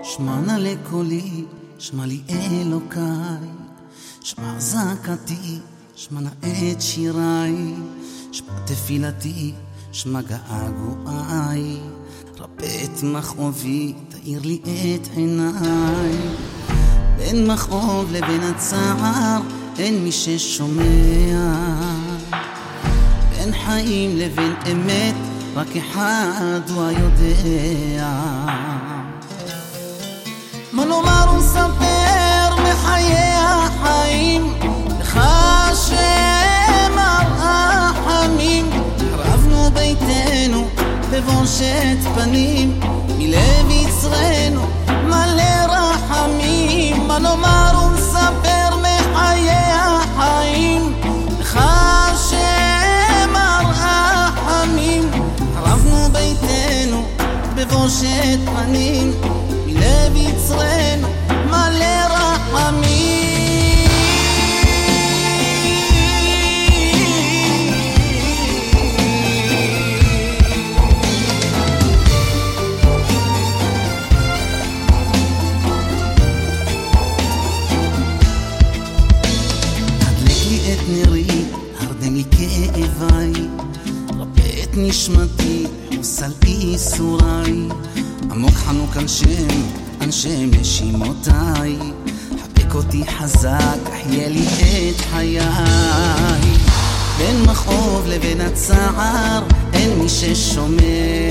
שמע נא לקולי, שמע לי אלוקיי, שמע זעקתי, שמע נא את שיריי, שמע תפילתי, שמע געגועיי, רפא את מכאובי, תאיר לי את עיניי. בין מכאוב לבין הצער אין מי ששומע, בין חיים לבין אמת רק אחד הוא היודע. מה נאמר וספר מחיי החיים, לך השם הרחמים. חרבנו ביתנו בבושת פנים, מלב יצרנו מלא רחמים. מה נאמר ונספר מחיי החיים, לך השם הרחמים. חרבנו ביתנו בבושת פנים, מלב יצרנו מלא רחמים. הדלק לי את נרי, הרדם לי כאביי, רפא את נשמתי, חוס על איסוריי. עמוק חנוק אנשם נשימותיי, חבק אותי חזק, אחיה לי את חיי. בין מכאוב לבין הצער אין מי ששומע,